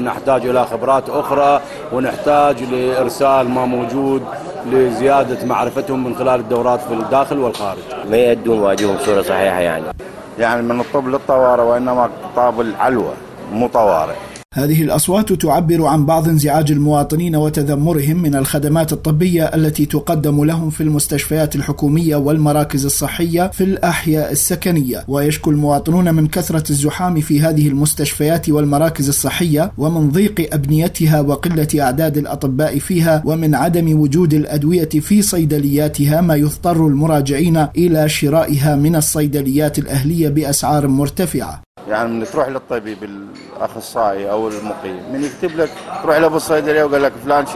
نحتاج إلى خبرات أخرى ونحتاج لإرسال ما موجود لزيادة معرفتهم من خلال الدورات في الداخل والخارج. ما يؤدون واجبهم بصورة صحيحة يعني من الطب للطوارئ، وإنما طاب العلوة مو طوارئ. هذه الأصوات تعبر عن بعض انزعاج المواطنين وتذمرهم من الخدمات الطبية التي تقدم لهم في المستشفيات الحكومية والمراكز الصحية في الأحياء السكنية. ويشكو المواطنون من كثرة الزحام في هذه المستشفيات والمراكز الصحية ومن ضيق أبنيتها وقلة أعداد الأطباء فيها ومن عدم وجود الأدوية في صيدلياتها، ما يضطر المراجعين إلى شرائها من الصيدليات الأهلية بأسعار مرتفعة. من تروح للطبيب الأخصائي أو المقيم من يكتب لك تروح له بالصيدلية وقال لك فلان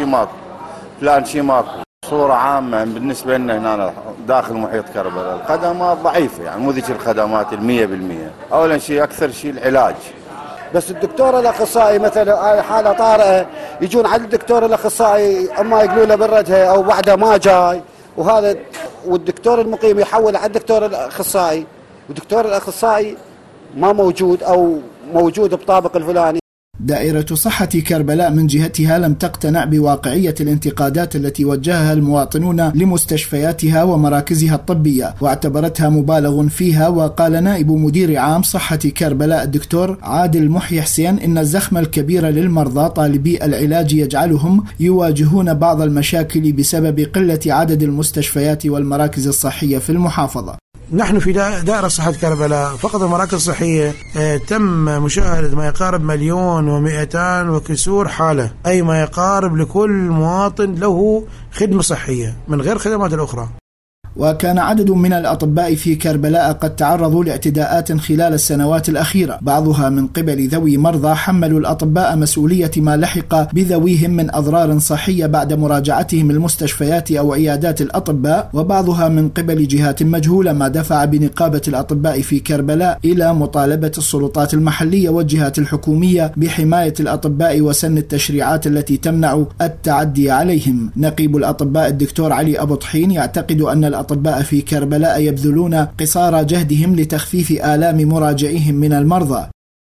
شي ماكو. صورة عامة بالنسبة لنا هنا داخل محيط كربلاء الخدمات ضعيفة، مو ذيك الخدمات 100%. أولا شيء أكثر شيء العلاج، بس الدكتور الأخصائي مثلا حالة طارئة يجون على الدكتور الأخصائي أما يقولوا له بردها أو بعده ما جاي، وهذا والدكتور المقيم يحول على الدكتور الأخصائي، والدكتور الأخصائي ما موجود أو موجود بطابق الفلاني. دائرة صحة كربلاء من جهتها لم تقتنع بواقعية الانتقادات التي وجهها المواطنون لمستشفياتها ومراكزها الطبية، واعتبرتها مبالغ فيها. وقال نائب مدير عام صحة كربلاء الدكتور عادل محي حسين إن الزخم الكبير للمرضى طالبي العلاج يجعلهم يواجهون بعض المشاكل بسبب قلة عدد المستشفيات والمراكز الصحية في المحافظة. نحن في دائرة صحة كربلاء فقط المراكز الصحية تم مشاهدة ما يقارب 1,200,000 وكسور حالة، أي ما يقارب لكل مواطن له خدمة صحية من غير خدمات الأخرى. وكان عدد من الأطباء في كربلاء قد تعرضوا لاعتداءات خلال السنوات الأخيرة، بعضها من قبل ذوي مرضى حملوا الأطباء مسؤولية ما لحق بذويهم من أضرار صحية بعد مراجعتهم المستشفيات أو عيادات الأطباء، وبعضها من قبل جهات مجهولة، ما دفع بنقابة الأطباء في كربلاء إلى مطالبة السلطات المحلية والجهات الحكومية بحماية الأطباء وسن التشريعات التي تمنع التعدي عليهم. نقيب الأطباء الدكتور علي أبو طحين يعتقد أن الأطباء في كربلاء يبذلون قصارى جهدهم لتخفيف آلام مراجعيهم من المرضى.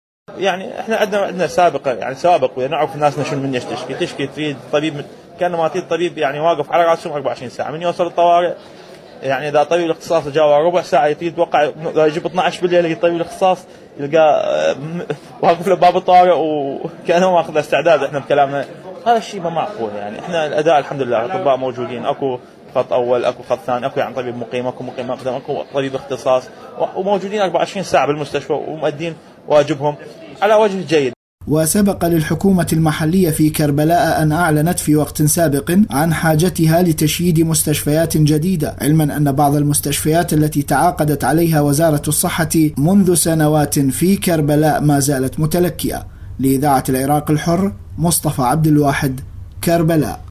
احنا عندنا سابق ونعرف الناس شنو من تشكي تريد طبيب، كان ما تريد طبيب واقف على راسهم 24 ساعة من يوصل الطوارئ. اذا طبيب الاختصاص جاء ربع ساعة يتوقع يجيب 12 بالليل يجي طبيب الاختصاص يلقى واقف له باب الطوارئ وكانه ما اخذ استعداد. احنا بكلامنا هذا الشيء ما معقول. احنا الاداء الحمد لله الاطباء موجودين، اكو خط أول، أكو خط ثاني، أكو طبيب مقيم، أكو مقيم أقدم، أكو طبيب اختصاص، وموجودين 24 ساعة بالمستشفى ومؤدين واجبهم على وجه جيد. وسبق للحكومة المحلية في كربلاء أن أعلنت في وقت سابق عن حاجتها لتشييد مستشفيات جديدة، علما أن بعض المستشفيات التي تعاقدت عليها وزارة الصحة منذ سنوات في كربلاء ما زالت متلكئة. لإذاعة العراق الحر، مصطفى عبد الواحد، كربلاء.